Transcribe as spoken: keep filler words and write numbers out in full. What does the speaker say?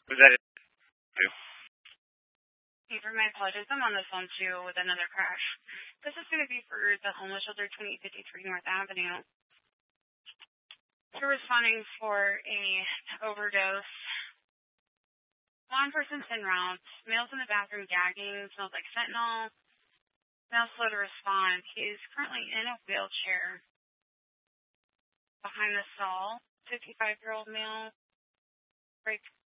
Was that it? Too? Hey, for my apologies, I'm on the phone too with another crash. This is going to be for the homeless shelter twenty fifty-three North Avenue. We're responding for a overdose. One person's en route. Male's in the bathroom gagging. Smells like fentanyl. Male slow to respond. He is currently in a wheelchair. Behind the stall, fifty-five-year-old male. Break